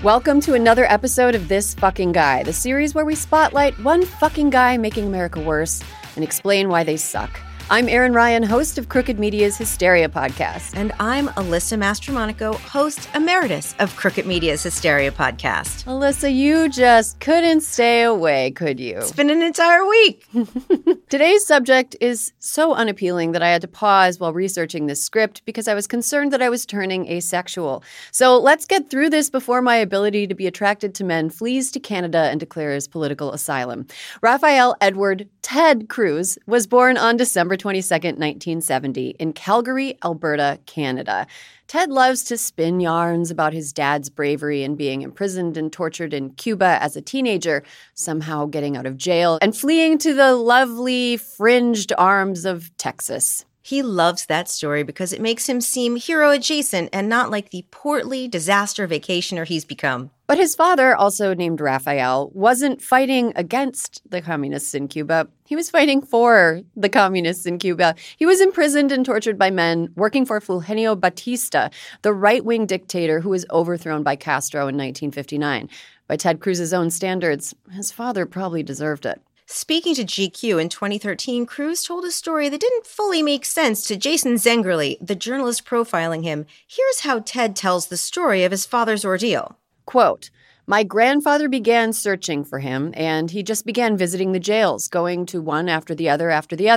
Welcome to another episode of This Fucking Guy, the series where we spotlight one fucking guy making America worse and explain why they suck. I'm Erin Ryan, host of Crooked Media's Hysteria podcast. And I'm Alyssa Mastromonaco, host emeritus of Crooked Media's Hysteria podcast. Alyssa, you just couldn't stay away, could you? It's been an entire week. Today's subject is so unappealing that I had to pause while researching this script because I was concerned that I was turning asexual. So let's get through this before my ability to be attracted to men flees to Canada and declares political asylum. Raphael Edward Ted Cruz was born on December 22nd, 1970, in Calgary, Alberta, Canada. Ted loves to spin yarns about his dad's bravery in being imprisoned and tortured in Cuba as a teenager, somehow getting out of jail, and fleeing to the lovely fringed arms of Texas. He loves that story because it makes him seem hero-adjacent and not like the portly disaster vacationer he's become. But his father, also named Raphael, wasn't fighting against the communists in Cuba. He was fighting for the communists in Cuba. He was imprisoned and tortured by men working for Fulgencio Batista, the right-wing dictator who was overthrown by Castro in 1959. By Ted Cruz's own standards, his father probably deserved it. Speaking to GQ in 2013, Cruz told a story that didn't fully make sense to Jason Zengerle, the journalist profiling him. Here's how Ted tells the story of his father's ordeal. Quote, "My grandfather began searching for him, and he just began visiting the jails, going to one after the other,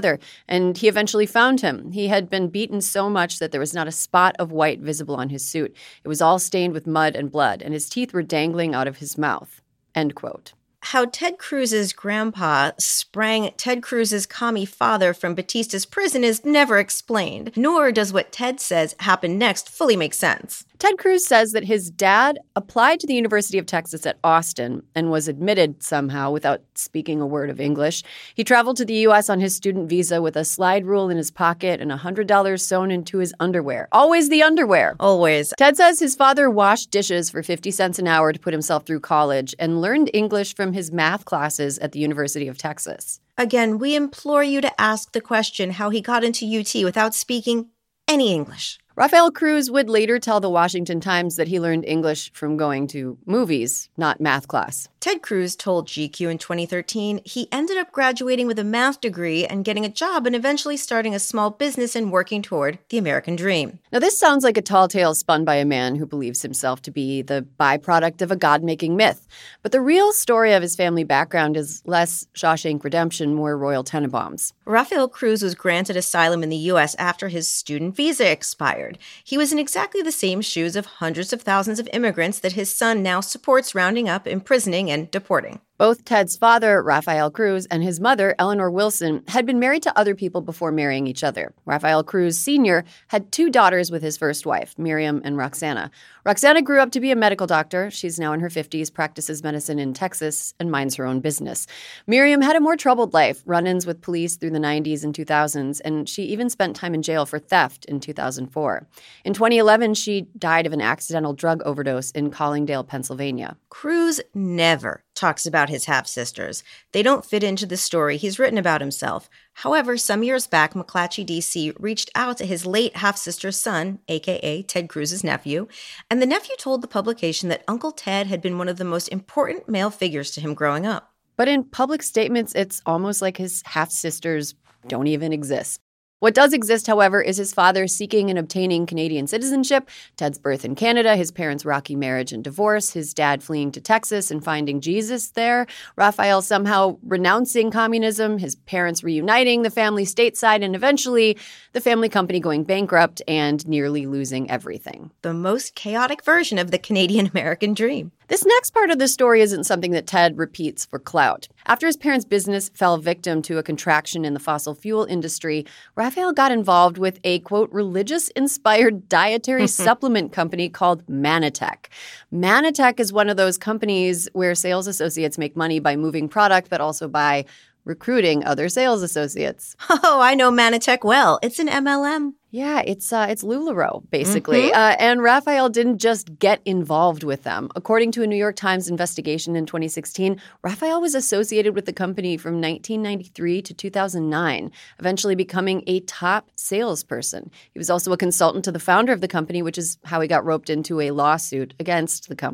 and he eventually found him. He had been beaten so much that there was not a spot of white visible on his suit. It was all stained with mud and blood, and his teeth were dangling out of his mouth." End quote. How Ted Cruz's grandpa sprang Ted Cruz's commie father from Batista's prison is never explained, nor does what Ted says happened next fully make sense. Ted Cruz says that his dad applied to the University of Texas at Austin and was admitted somehow without speaking a word of English. He traveled to the U.S. on his student visa with a slide rule in his pocket and $100 sewn into his underwear. Always the underwear. Always. Ted says his father washed dishes for 50 cents an hour to put himself through college and learned English from his math classes at the University of Texas. Again, we implore you to ask the question how he got into UT without speaking any English. Raphael Cruz would later tell the Washington Times that he learned English from going to movies, not math class. Ted Cruz told GQ in 2013 he ended up graduating with a math degree and getting a job and eventually starting a small business and working toward the American dream. Now, this sounds like a tall tale spun by a man who believes himself to be the byproduct of a God-making myth. But the real story of his family background is less Shawshank Redemption, more Royal Tenenbaums. Raphael Cruz was granted asylum in the U.S. after his student visa expired. He was in exactly the same shoes of hundreds of thousands of immigrants that his son now supports rounding up, imprisoning, and deporting. Both Ted's father, Raphael Cruz, and his mother, Eleanor Wilson, had been married to other people before marrying each other. Raphael Cruz Sr. had two daughters with his first wife, Miriam and Roxana. Roxana grew up to be a medical doctor. She's now in her 50s, practices medicine in Texas, and minds her own business. Miriam had a more troubled life, run-ins with police through the 90s and 2000s, and she even spent time in jail for theft in 2004. In 2011, she died of an accidental drug overdose in Collingdale, Pennsylvania. Cruz never talks about his half-sisters. They don't fit into the story he's written about himself. However, some years back, McClatchy DC reached out to his late half-sister's son, a.k.a. Ted Cruz's nephew, and the nephew told the publication that Uncle Ted had been one of the most important male figures to him growing up. But in public statements, it's almost like his half-sisters don't even exist. What does exist, however, is his father seeking and obtaining Canadian citizenship, Ted's birth in Canada, his parents' rocky marriage and divorce, his dad fleeing to Texas and finding Jesus there, Raphael somehow renouncing communism, his parents reuniting the family stateside, and eventually the family company going bankrupt and nearly losing everything. The most chaotic version of the Canadian-American dream. This next part of the story isn't something that Ted repeats for clout. After his parents' business fell victim to a contraction in the fossil fuel industry, Raphael got involved with a, quote, religious-inspired dietary supplement company called Mannatech. Mannatech is one of those companies where sales associates make money by moving product, but also by recruiting other sales associates. Oh, I know Mannatech well. It's an MLM. Yeah, it's LuLaRoe, basically. And Raphael didn't just get involved with them. According to a New York Times investigation in 2016, Raphael was associated with the company from 1993 to 2009, eventually becoming a top salesperson. He was also a consultant to the founder of the company, which is how he got roped into a lawsuit against the company.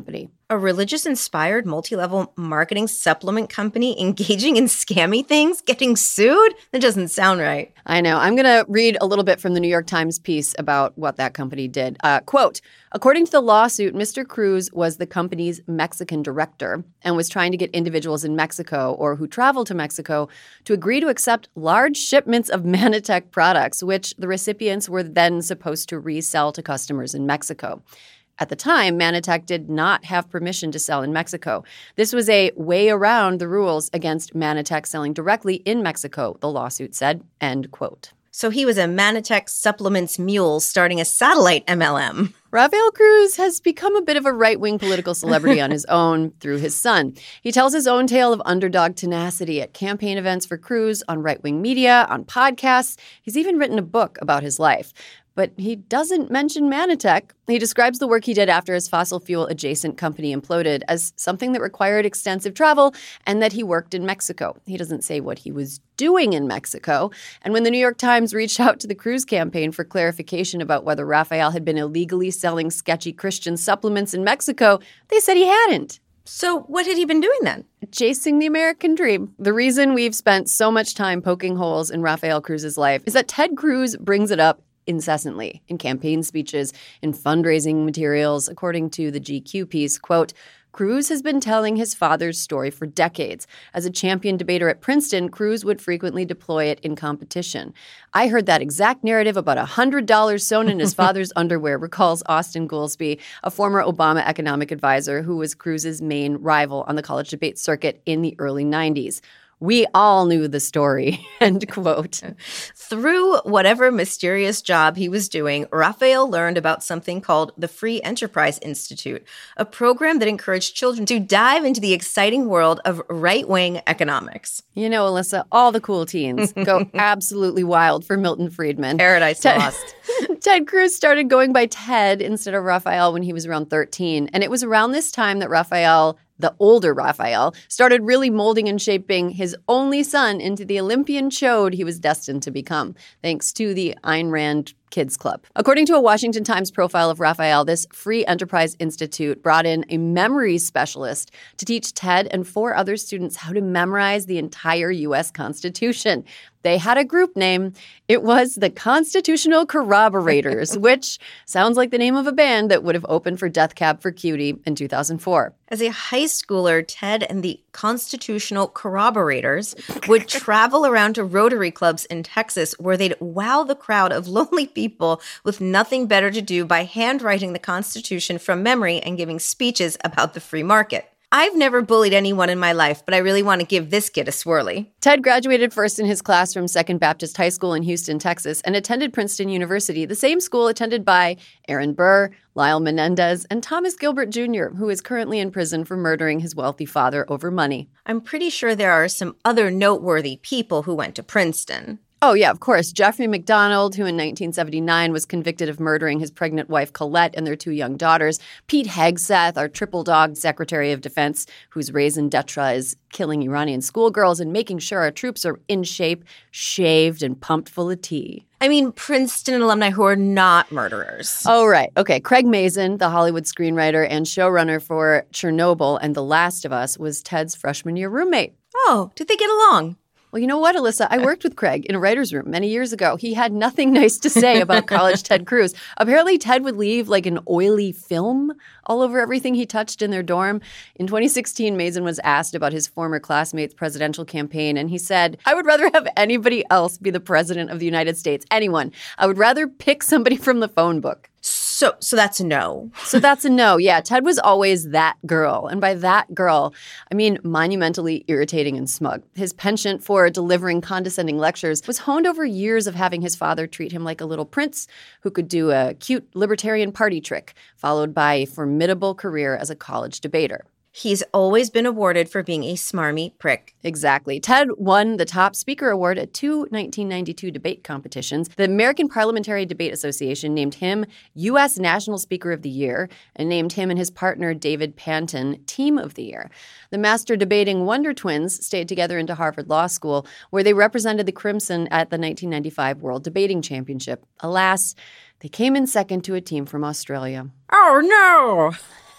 A religious-inspired multi-level marketing supplement company engaging in scammy things getting sued? That doesn't sound right. I know. I'm going to read a little bit from the New York Times piece about what that company did. Quote, according to the lawsuit, Mr. Cruz was the company's Mexican director and was trying to get individuals in Mexico or who travel to Mexico to agree to accept large shipments of Manitech products, which the recipients were then supposed to resell to customers in Mexico. At the time, Manitech did not have permission to sell in Mexico. This was a way around the rules against Manitech selling directly in Mexico, the lawsuit said, end quote. So he was a Manitech supplements mule starting a satellite MLM. Rafael Cruz has become a bit of a right-wing political celebrity on his own through his son. He tells his own tale of underdog tenacity at campaign events for Cruz, on right-wing media, on podcasts. He's even written a book about his life. But he doesn't mention Manitech. He describes the work he did after his fossil fuel adjacent company imploded as something that required extensive travel and that he worked in Mexico. He doesn't say what he was doing in Mexico. And when the New York Times reached out to the Cruz campaign for clarification about whether Rafael had been illegally selling sketchy Christian supplements in Mexico, they said he hadn't. So what had he been doing then? Chasing the American dream. The reason we've spent so much time poking holes in Rafael Cruz's life is that Ted Cruz brings it up incessantly in campaign speeches, in fundraising materials. According to the GQ piece, quote, Cruz has been telling his father's story for decades. As a champion debater at Princeton, Cruz would frequently deploy it in competition. I heard that exact narrative about $100 sewn in his father's underwear, recalls Austin Goolsbee, a former Obama economic advisor who was Cruz's main rival on the college debate circuit in the early 90s. We all knew the story, end quote. Through whatever mysterious job he was doing, Rafael learned about something called the Free Enterprise Institute, a program that encouraged children to dive into the exciting world of right-wing economics. You know, Alyssa, all the cool teens go absolutely wild for Milton Friedman. Paradise Lost. Ted Cruz started going by Ted instead of Rafael when he was around 13. And it was around this time that Rafael, the older Rafael, started really molding and shaping his only son into the Olympian chode he was destined to become, thanks to the Ayn Rand Kids Club. According to a Washington Times profile of Rafael, this Free Enterprise Institute brought in a memory specialist to teach Ted and 4 other students how to memorize the entire U.S. Constitution. They had a group name. It was the Constitutional Corroborators, which sounds like the name of a band that would have opened for Death Cab for Cutie in 2004. As a high schooler, Ted and the Constitutional Corroborators would travel around to Rotary clubs in Texas where they'd wow the crowd of lonely people with nothing better to do by handwriting the Constitution from memory and giving speeches about the free market. I've never bullied anyone in my life, but I really want to give this kid a swirly. Ted graduated first in his class from Second Baptist High School in Houston, Texas, and attended Princeton University, the same school attended by Aaron Burr, Lyle Menendez, and Thomas Gilbert Jr., who is currently in prison for murdering his wealthy father over money. I'm pretty sure there are some other noteworthy people who went to Princeton. Oh, yeah, of course. Jeffrey MacDonald, who in 1979 was convicted of murdering his pregnant wife Colette and their 2 young daughters. Pete Hegseth, our triple dog Secretary of Defense, whose raison d'etre is killing Iranian schoolgirls and making sure our troops are in shape, shaved, and pumped full of tea. I mean, Princeton alumni who are not murderers. Oh, right. Okay. Craig Mazin, the Hollywood screenwriter and showrunner for Chernobyl and The Last of Us, was Ted's freshman year roommate. Oh, did they get along? Well, you know what, Alyssa? I worked with Craig in a writer's room many years ago. He had nothing nice to say about college Ted Cruz. Apparently, Ted would leave like an oily film all over everything he touched in their dorm. In 2016, Mazin was asked about his former classmate's presidential campaign, and he said, I would rather have anybody else be the president of the United States. Anyone. I would rather pick somebody from the phone book. So that's a no. So that's a no. Yeah, Ted was always that girl. And by that girl, I mean monumentally irritating and smug. His penchant for delivering condescending lectures was honed over years of having his father treat him like a little prince who could do a cute libertarian party trick, followed by a formidable career as a college debater. He's always been awarded for being a smarmy prick. Exactly. Ted won the top speaker award at 2 1992 debate competitions. The American Parliamentary Debate Association named him U.S. National Speaker of the Year and named him and his partner David Panton Team of the Year. The master debating Wonder Twins stayed together into Harvard Law School, where they represented the Crimson at the 1995 World Debating Championship. Alas, they came in second to a team from Australia. Oh, no!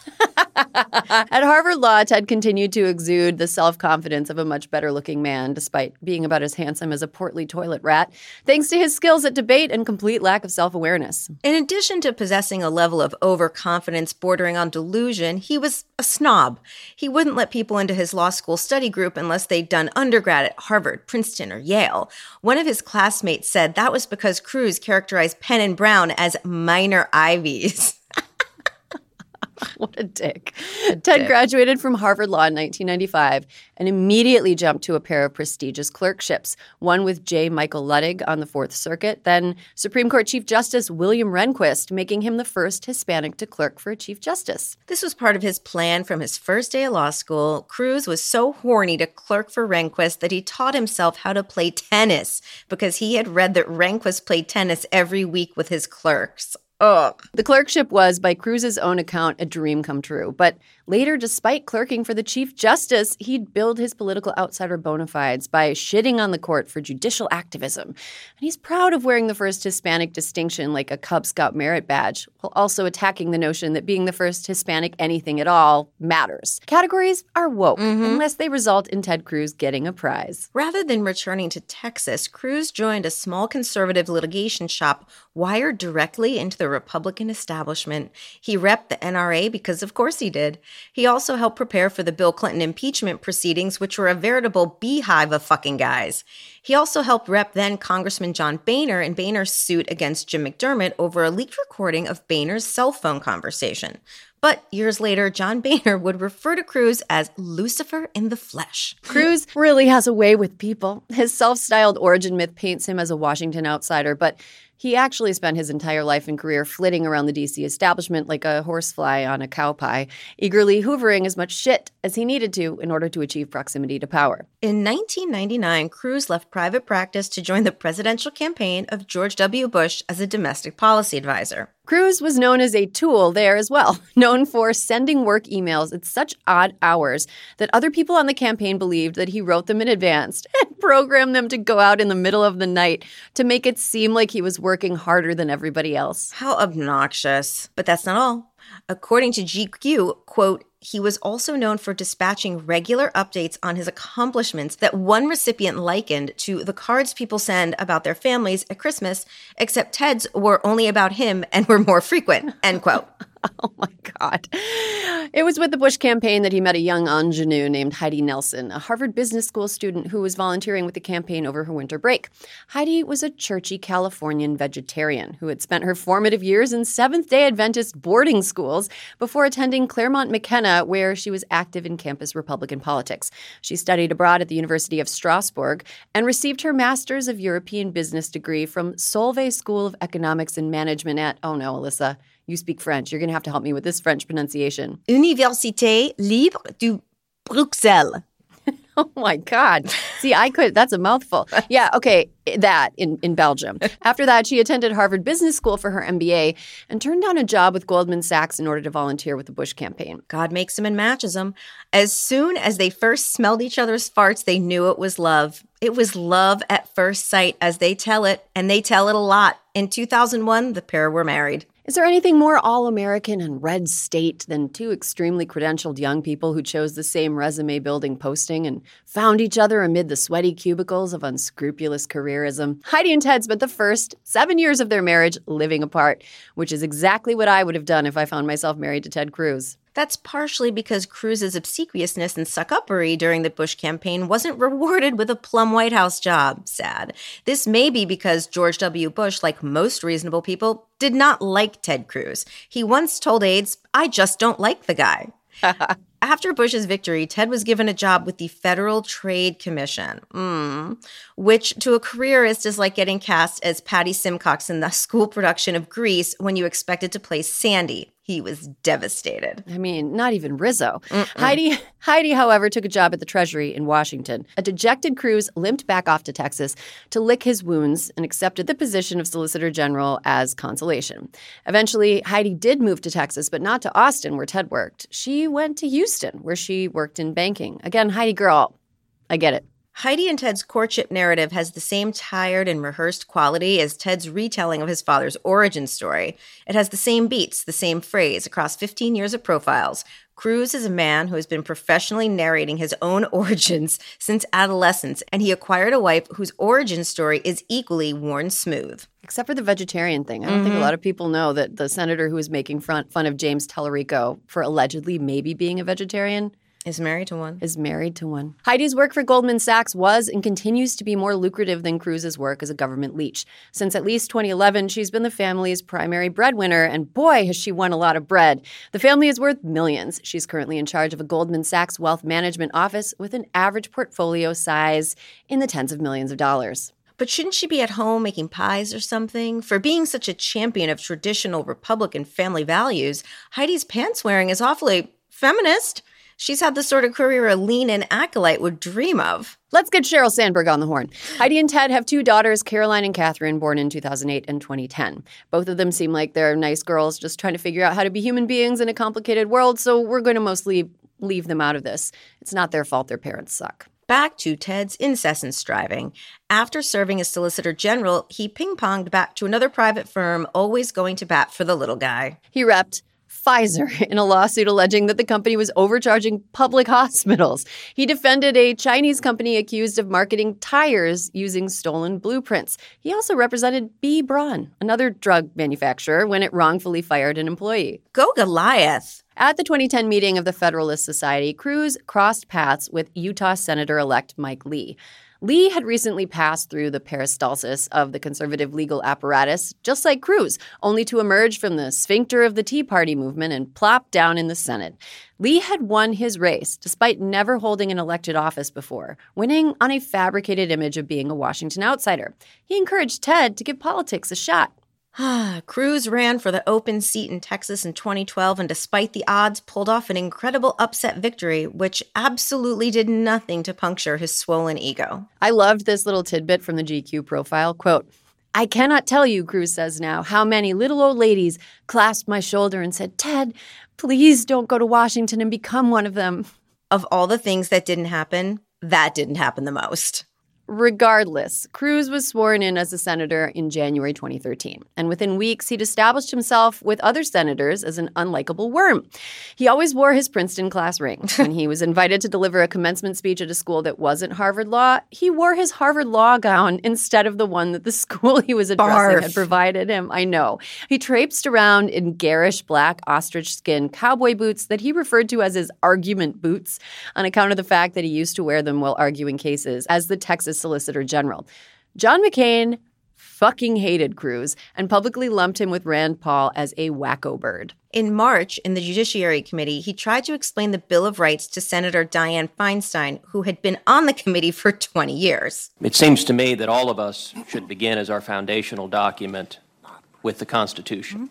At Harvard Law, Ted continued to exude the self-confidence of a much better-looking man, despite being about as handsome as a portly toilet rat, thanks to his skills at debate and complete lack of self-awareness. In addition to possessing a level of overconfidence bordering on delusion, he was a snob. He wouldn't let people into his law school study group unless they'd done undergrad at Harvard, Princeton, or Yale. One of his classmates said that was because Cruz characterized Penn and Brown as minor Ivies. What a dick. Ted graduated from Harvard Law in 1995 and immediately jumped to a pair of prestigious clerkships, one with J. Michael Luttig on the Fourth Circuit, then Supreme Court Chief Justice William Rehnquist, making him the first Hispanic to clerk for a Chief Justice. This was part of his plan from his first day of law school. Cruz was so horny to clerk for Rehnquist that he taught himself how to play tennis because he had read that Rehnquist played tennis every week with his clerks. Ugh. The clerkship was, by Cruz's own account, a dream come true. But later, despite clerking for the Chief Justice, he'd build his political outsider bona fides by shitting on the court for judicial activism. And he's proud of wearing the first Hispanic distinction like a Cub Scout merit badge, while also attacking the notion that being the first Hispanic anything at all matters. Categories are woke, unless they result in Ted Cruz getting a prize. Rather than returning to Texas, Cruz joined a small conservative litigation shop wired directly into the Republican establishment. He repped the NRA because of course he did. He also helped prepare for the Bill Clinton impeachment proceedings, which were a veritable beehive of fucking guys. He also helped rep then Congressman John Boehner in Boehner's suit against Jim McDermott over a leaked recording of Boehner's cell phone conversation. But years later, John Boehner would refer to Cruz as Lucifer in the flesh. Cruz really has a way with people. His self-styled origin myth paints him as a Washington outsider, but he actually spent his entire life and career flitting around the D.C. establishment like a horsefly on a cow pie, eagerly hoovering as much shit as he needed to in order to achieve proximity to power. In 1999, Cruz left private practice to join the presidential campaign of George W. Bush as a domestic policy advisor. Cruz was known as a tool there as well, known for sending work emails at such odd hours that other people on the campaign believed that he wrote them in advance and programmed them to go out in the middle of the night to make it seem like he was working harder than everybody else. How obnoxious. But that's not all. According to GQ, quote, he was also known for dispatching regular updates on his accomplishments that one recipient likened to the cards people send about their families at Christmas, except Ted's were only about him and were more frequent, end quote. Oh, my God. It was with the Bush campaign that he met a young ingenue named Heidi Nelson, a Harvard Business School student who was volunteering with the campaign over her winter break. Heidi was a churchy Californian vegetarian who had spent her formative years in Seventh-day Adventist boarding schools before attending Claremont McKenna, where she was active in campus Republican politics. She studied abroad at the University of Strasbourg and received her Master's of European Business degree from Solvay School of Economics and Management at, oh no, Alyssa, you speak French. You're going to have to help me with this French pronunciation. Université Libre du Bruxelles. Oh, my God. See, that's a mouthful. Yeah, okay, that in Belgium. After that, she attended Harvard Business School for her MBA and turned down a job with Goldman Sachs in order to volunteer with the Bush campaign. God makes them and matches them. As soon as they first smelled each other's farts, they knew it was love. It was love at first sight, as they tell it, and they tell it a lot. In 2001, the pair were married. Is there anything more all-American and red state than two extremely credentialed young people who chose the same resume-building posting and found each other amid the sweaty cubicles of unscrupulous careerism? Heidi and Ted spent the first 7 years of their marriage living apart, which is exactly what I would have done if I found myself married to Ted Cruz. That's partially because Cruz's obsequiousness and suck-uppery during the Bush campaign wasn't rewarded with a plum White House job. Sad. This may be because George W. Bush, like most reasonable people, did not like Ted Cruz. He once told aides, "I just don't like the guy." After Bush's victory, Ted was given a job with the Federal Trade Commission, which to a careerist is like getting cast as Patty Simcox in the school production of Grease when you expected to play Sandy. He was devastated. I mean, not even Rizzo. Heidi, however, took a job at the Treasury in Washington. A dejected Cruz limped back off to Texas to lick his wounds and accepted the position of Solicitor General as consolation. Eventually, Heidi did move to Texas, but not to Austin, where Ted worked. She went to Houston, where she worked in banking. Again, Heidi girl, I get it. Heidi and Ted's courtship narrative has the same tired and rehearsed quality as Ted's retelling of his father's origin story. It has the same beats, the same phrase across 15 years of profiles. Cruz is a man who has been professionally narrating his own origins since adolescence, and he acquired a wife whose origin story is equally worn smooth. Except for the vegetarian thing. I don't think a lot of people know that the senator who was making fun of James Tallarico for allegedly maybe being a vegetarian is married to one. Heidi's work for Goldman Sachs was and continues to be more lucrative than Cruz's work as a government leech. Since at least 2011, she's been the family's primary breadwinner, and boy, has she won a lot of bread. The family is worth millions. She's currently in charge of a Goldman Sachs wealth management office with an average portfolio size in the tens of millions of dollars. But shouldn't she be at home making pies or something? For being such a champion of traditional Republican family values, Heidi's pants-wearing is awfully feminist. She's had the sort of career a lean-in acolyte would dream of. Let's get Sheryl Sandberg on the horn. Heidi and Ted have 2 daughters, Caroline and Catherine, born in 2008 and 2010. Both of them seem like they're nice girls just trying to figure out how to be human beings in a complicated world, so we're going to mostly leave them out of this. It's not their fault their parents suck. Back to Ted's incessant striving. After serving as Solicitor General, he ping-ponged back to another private firm, always going to bat for the little guy. He repped Pfizer in a lawsuit alleging that the company was overcharging public hospitals. He defended a Chinese company accused of marketing tires using stolen blueprints. He also represented B. Braun, another drug manufacturer, when it wrongfully fired an employee. Go Goliath! At the 2010 meeting of the Federalist Society, Cruz crossed paths with Utah Senator-elect Mike Lee. Lee had recently passed through the peristalsis of the conservative legal apparatus, just like Cruz, only to emerge from the sphincter of the Tea Party movement and plop down in the Senate. Lee had won his race, despite never holding an elected office before, winning on a fabricated image of being a Washington outsider. He encouraged Ted to give politics a shot. Cruz ran for the open seat in Texas in 2012 and despite the odds pulled off an incredible upset victory, which absolutely did nothing to puncture his swollen ego. I loved this little tidbit from the GQ profile. Quote, "I cannot tell you," Cruz says now, "how many little old ladies clasped my shoulder and said, 'Ted, please don't go to Washington and become one of them.'" Of all the things that didn't happen, that didn't happen the most. Regardless, Cruz was sworn in as a senator in January 2013, and within weeks, he'd established himself with other senators as an unlikable worm. He always wore his Princeton class ring. When he was invited to deliver a commencement speech at a school that wasn't Harvard Law, he wore his Harvard Law gown instead of the one that the school he was addressing had provided him. I know. He traipsed around in garish black ostrich skin cowboy boots that he referred to as his argument boots on account of the fact that he used to wear them while arguing cases as the Texas Solicitor General. John McCain fucking hated Cruz and publicly lumped him with Rand Paul as a wacko bird. In March, in the Judiciary Committee, he tried to explain the Bill of Rights to Senator Dianne Feinstein, who had been on the committee for 20 years. It seems to me that all of us should begin as our foundational document with the Constitution.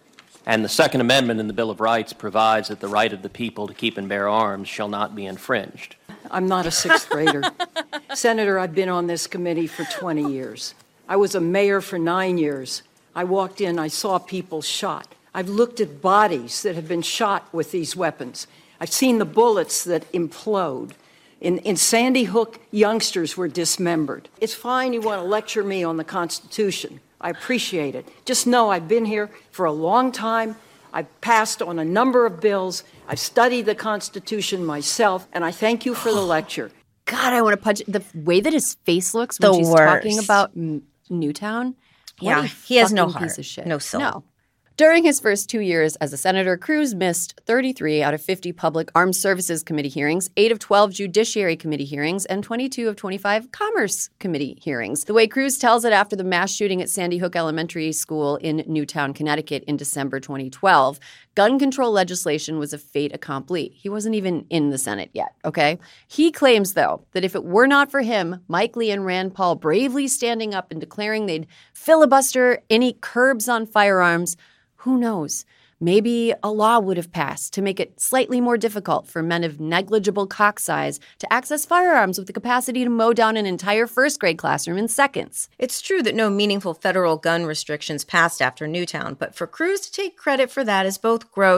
And the Second Amendment in the Bill of Rights provides that the right of the people to keep and bear arms shall not be infringed. I'm not a sixth grader. Senator, I've been on this committee for 20 years. I was a mayor for 9 years. I walked in, I saw people shot. I've looked at bodies that have been shot with these weapons. I've seen the bullets that implode. In Sandy Hook, youngsters were dismembered. It's fine you want to lecture me on the Constitution. I appreciate it. Just know I've been here for a long time. I've passed on a number of bills. I've studied the Constitution myself, and I thank you for the lecture. God, I want to punch the way that his face looks when she's talking about Newtown. Yeah, he has no Piece heart, of shit. no soul. No. During his first 2 years as a senator, Cruz missed 33 out of 50 Public Armed Services Committee hearings, 8 of 12 Judiciary Committee hearings, and 22 of 25 Commerce Committee hearings. The way Cruz tells it after the mass shooting at Sandy Hook Elementary School in Newtown, Connecticut in December 2012, gun control legislation was a fait accompli. He wasn't even in the Senate yet, okay? He claims, though, that if it were not for him, Mike Lee and Rand Paul bravely standing up and declaring they'd filibuster any curbs on firearms, who knows? Maybe a law would have passed to make it slightly more difficult for men of negligible cock size to access firearms with the capacity to mow down an entire first-grade classroom in seconds. It's true that no meaningful federal gun restrictions passed after Newtown, but for Cruz to take credit for that is both gross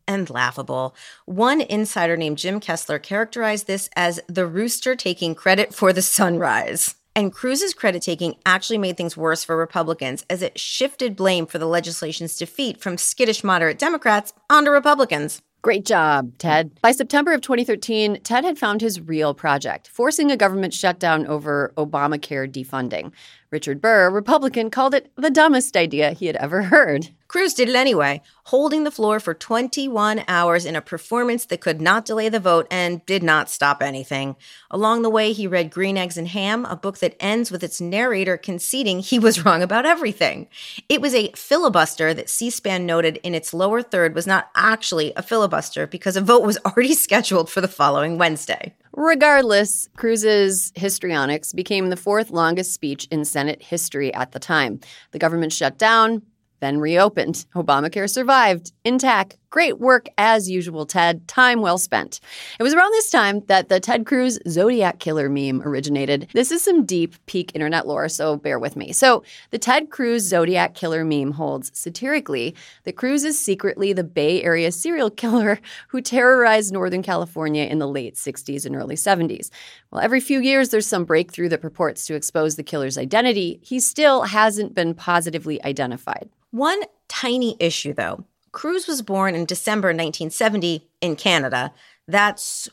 and laughable. One insider named Jim Kessler characterized this as the rooster taking credit for the sunrise. And Cruz's credit-taking actually made things worse for Republicans as it shifted blame for the legislation's defeat from skittish moderate Democrats onto Republicans. Great job, Ted. By September of 2013, Ted had found his real project, forcing a government shutdown over Obamacare defunding. Richard Burr, a Republican, called it the dumbest idea he had ever heard. Cruz did it anyway, holding the floor for 21 hours in a performance that could not delay the vote and did not stop anything. Along the way, he read Green Eggs and Ham, a book that ends with its narrator conceding he was wrong about everything. It was a filibuster that C-SPAN noted in its lower third was not actually a filibuster because a vote was already scheduled for the following Wednesday. Regardless, Cruz's histrionics became the fourth longest speech in Senate history at the time. The government shut down, then reopened. Obamacare survived, intact. Great work as usual, Ted. Time well spent. It was around this time that the Ted Cruz Zodiac Killer meme originated. This is some deep peak internet lore, so bear with me. So the Ted Cruz Zodiac Killer meme holds satirically that Cruz is secretly the Bay Area serial killer who terrorized Northern California in the late 60s and early 70s. Well, every few years there's some breakthrough that purports to expose the killer's identity. He still hasn't been positively identified. One tiny issue, though. Cruz was born in December 1970 in Canada. That's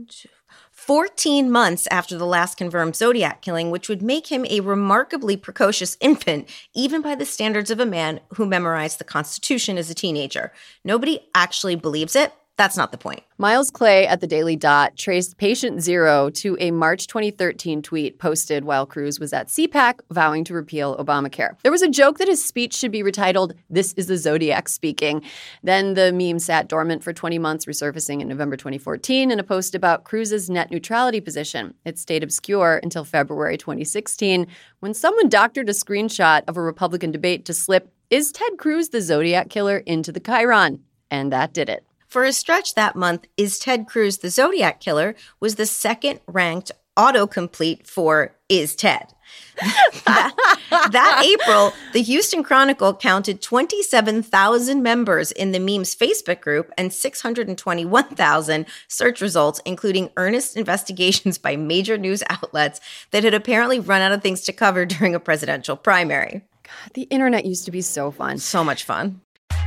14 months after the last confirmed Zodiac killing, which would make him a remarkably precocious infant, even by the standards of a man who memorized the Constitution as a teenager. Nobody actually believes it. That's not the point. Miles Clay at the Daily Dot traced Patient Zero to a March 2013 tweet posted while Cruz was at CPAC vowing to repeal Obamacare. There was a joke that his speech should be retitled, "This is the Zodiac Speaking." Then the meme sat dormant for 20 months, resurfacing in November 2014 in a post about Cruz's net neutrality position. It stayed obscure until February 2016 when someone doctored a screenshot of a Republican debate to slip, "Is Ted Cruz the Zodiac Killer?" into the chyron. And that did it. For a stretch that month, Is Ted Cruz the Zodiac Killer was the second-ranked autocomplete for Is Ted. That April, the Houston Chronicle counted 27,000 members in the meme's Facebook group and 621,000 search results, including earnest investigations by major news outlets that had apparently run out of things to cover during a presidential primary. God, the internet used to be so fun. So much fun.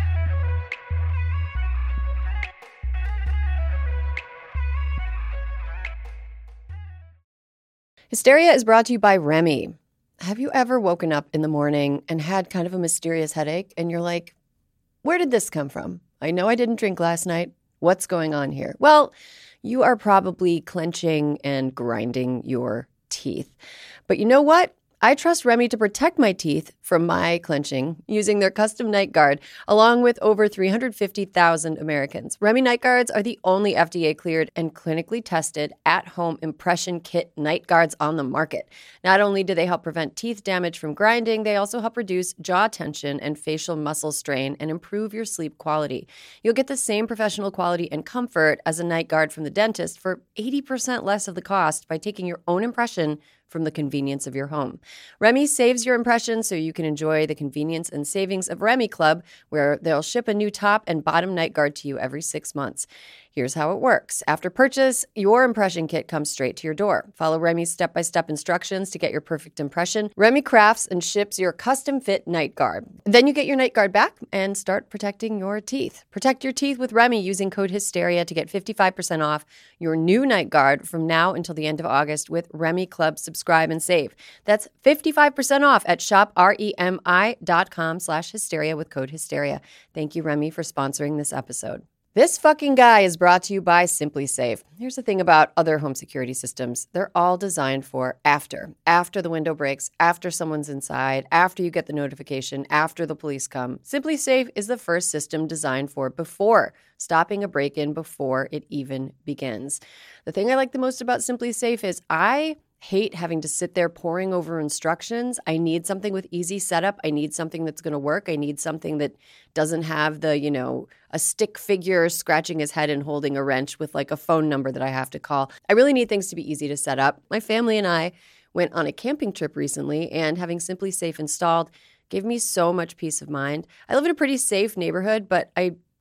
Hysteria is brought to you by Remy. Have you ever woken up in the morning and had kind of a mysterious headache and you're like, where did this come from? I know I didn't drink last night. What's going on here? Well, you are probably clenching and grinding your teeth. But you know what? I trust Remy to protect my teeth from my clenching using their custom night guard, along with over 350,000 Americans. Remy night guards are the only FDA-cleared and clinically tested at-home impression kit night guards on the market. Not only do they help prevent teeth damage from grinding, they also help reduce jaw tension and facial muscle strain and improve your sleep quality. You'll get the same professional quality and comfort as a night guard from the dentist for 80% less of the cost by taking your own impression from the convenience of your home. Remy saves your impression so you can enjoy the convenience and savings of Remy Club, where they'll ship a new top and bottom night guard to you every 6 months. Here's how it works. After purchase, your impression kit comes straight to your door. Follow Remy's step-by-step instructions to get your perfect impression. Remy crafts and ships your custom-fit night guard. Then you get your night guard back and start protecting your teeth. Protect your teeth with Remy using code HYSTERIA to get 55% off your new night guard from now until the end of August with Remy Club Subscribe and Save. That's 55% off at shopremi.com/hysteria with code HYSTERIA. Thank you, Remy, for sponsoring this episode. This fucking guy is brought to you by SimpliSafe. Here's the thing about other home security systems. They're all designed for after the window breaks, after someone's inside, after you get the notification, after the police come. SimpliSafe is the first system designed for before, stopping a break-in before it even begins. The thing I like the most about SimpliSafe is I hate having to sit there poring over instructions. I need something with easy setup. I need something that's going to work. I need something that doesn't have the, a stick figure scratching his head and holding a wrench with like a phone number that I have to call. I really need things to be easy to set up. My family and I went on a camping trip recently, and having SimpliSafe installed gave me so much peace of mind. I live in a pretty safe neighborhood, but I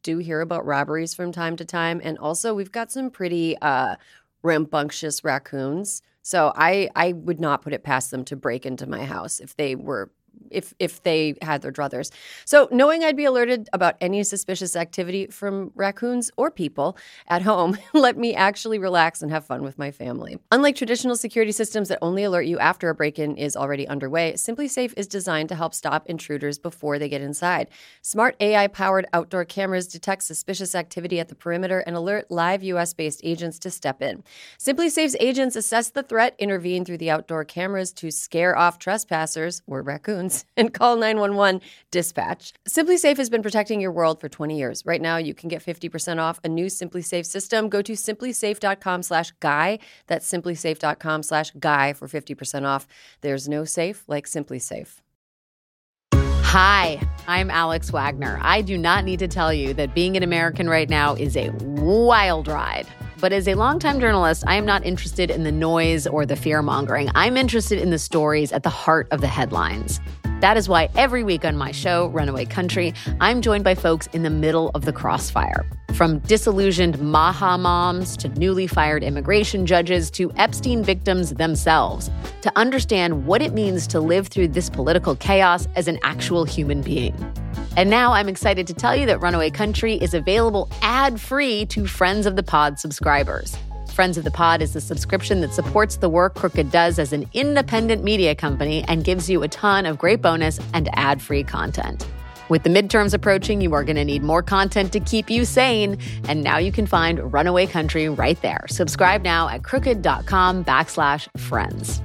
do hear about robberies from time to time. And also, we've got some pretty rambunctious raccoons. So I would not put it past them to break into my house if they had their druthers. So knowing I'd be alerted about any suspicious activity from raccoons or people at home let me actually relax and have fun with my family. Unlike traditional security systems that only alert you after a break-in is already underway, SimpliSafe is designed to help stop intruders before they get inside. Smart AI-powered outdoor cameras detect suspicious activity at the perimeter and alert live U.S.-based agents to step in. SimpliSafe's agents assess the threat, intervene through the outdoor cameras to scare off trespassers or raccoons, and call 911 dispatch. SimpliSafe has been protecting your world for 20 years. Right now, you can get 50% off a new SimpliSafe system. Go to simplisafe.com/guy. That's simplisafe.com/guy for 50% off. There's no safe like SimpliSafe. Hi, I'm Alex Wagner. I do not need to tell you that being an American right now is a wild ride. But as a longtime journalist, I am not interested in the noise or the fear-mongering. I'm interested in the stories at the heart of the headlines. That is why every week on my show, Runaway Country, I'm joined by folks in the middle of the crossfire. From disillusioned Maha moms to newly fired immigration judges to Epstein victims themselves, to understand what it means to live through this political chaos as an actual human being. And now I'm excited to tell you that Runaway Country is available ad-free to Friends of the Pod subscribers. Friends of the Pod is the subscription that supports the work Crooked does as an independent media company and gives you a ton of great bonus and ad-free content. With the midterms approaching, you are going to need more content to keep you sane. And now you can find Runaway Country right there. Subscribe now at crooked.com/friends.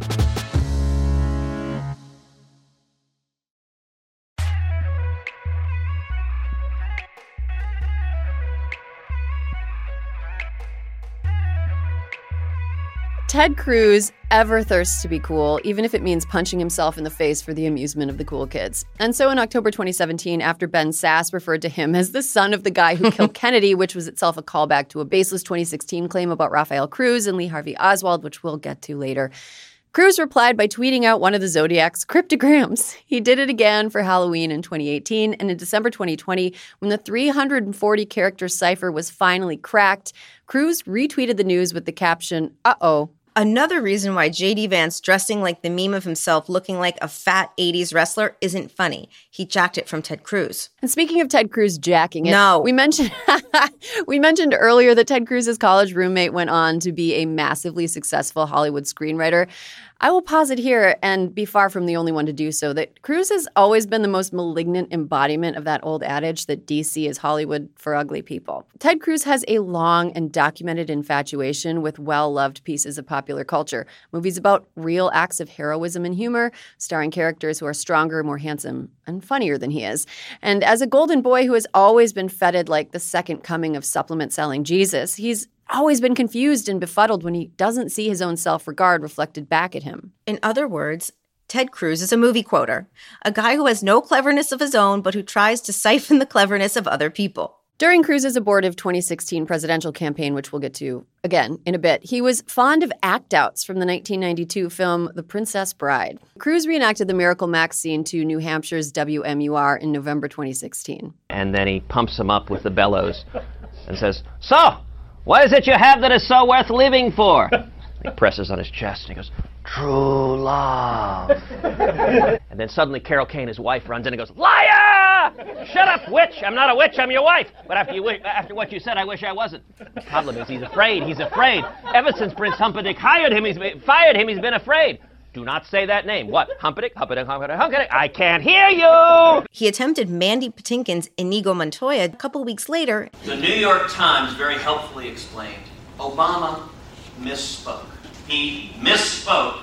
Ted Cruz ever thirsts to be cool, even if it means punching himself in the face for the amusement of the cool kids. And so in October 2017, after Ben Sasse referred to him as the son of the guy who killed Kennedy, which was itself a callback to a baseless 2016 claim about Rafael Cruz and Lee Harvey Oswald, which we'll get to later, Cruz replied by tweeting out one of the Zodiac's cryptograms. He did it again for Halloween in 2018, and in December 2020, when the 340-character cipher was finally cracked, Cruz retweeted the news with the caption, "Uh-oh." Another reason why J.D. Vance dressing like the meme of himself looking like a fat 80s wrestler isn't funny. He jacked it from Ted Cruz. And speaking of Ted Cruz jacking it, No. we mentioned earlier that Ted Cruz's college roommate went on to be a massively successful Hollywood screenwriter. I will pause it here and be far from the only one to do so, that Cruz has always been the most malignant embodiment of that old adage that DC is Hollywood for ugly people. Ted Cruz has a long and documented infatuation with well-loved pieces of popular culture, movies about real acts of heroism and humor, starring characters who are stronger, more handsome, and funnier than he is. And as a golden boy who has always been feted like the second coming of supplement-selling Jesus, he's always been confused and befuddled when he doesn't see his own self-regard reflected back at him. In other words, Ted Cruz is a movie quoter, a guy who has no cleverness of his own, but who tries to siphon the cleverness of other people. During Cruz's abortive 2016 presidential campaign, which we'll get to again in a bit, he was fond of act-outs from the 1992 film The Princess Bride. Cruz reenacted the Miracle Max scene to New Hampshire's WMUR in November 2016. And then he pumps him up with the bellows and says, "So, what is it you have that is so worth living for?" He presses on his chest and he goes, "True love." And then suddenly Carol Kane, his wife, runs in and goes, "Liar! Shut up, witch! I'm not a witch, I'm your wife. But after what you said, I wish I wasn't." The problem is he's afraid. Ever since Prince Humperdinck fired him, he's been afraid. Do not say that name. What? Humperdinck? I can't hear you! He attempted Mandy Patinkin's Inigo Montoya a couple weeks later. The New York Times very helpfully explained, Obama misspoke. He misspoke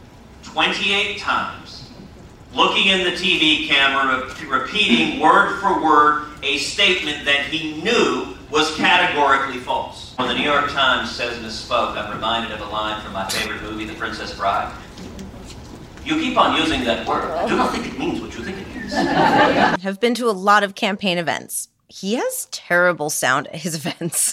28 times, looking in the TV camera, repeating word for word a statement that he knew was categorically false. When the New York Times says misspoke, I'm reminded of a line from my favorite movie, The Princess Bride. You keep on using that word. I do not think it means what you think it means. Have been to a lot of campaign events. He has terrible sound at his events.